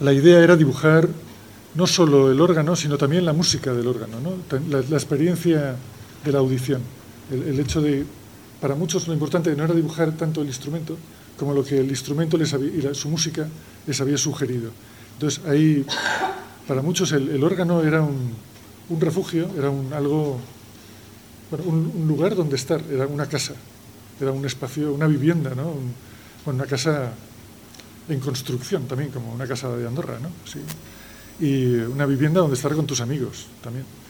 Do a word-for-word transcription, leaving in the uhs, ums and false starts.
la idea era dibujar no solo el órgano, sino también la música del órgano, ¿no? la, la experiencia de la audición. El, el hecho de, para muchos lo importante no era dibujar tanto el instrumento como lo que el instrumento les había, y la, su música les había sugerido. Entonces ahí, para muchos el, el órgano era un, un refugio, era un, algo, bueno, un, un lugar donde estar, era una casa, era un espacio, una vivienda, ¿no? Un, bueno, una casa en construcción también, como una casa de Andorra, ¿no? Sí. Y una vivienda donde estar con tus amigos también.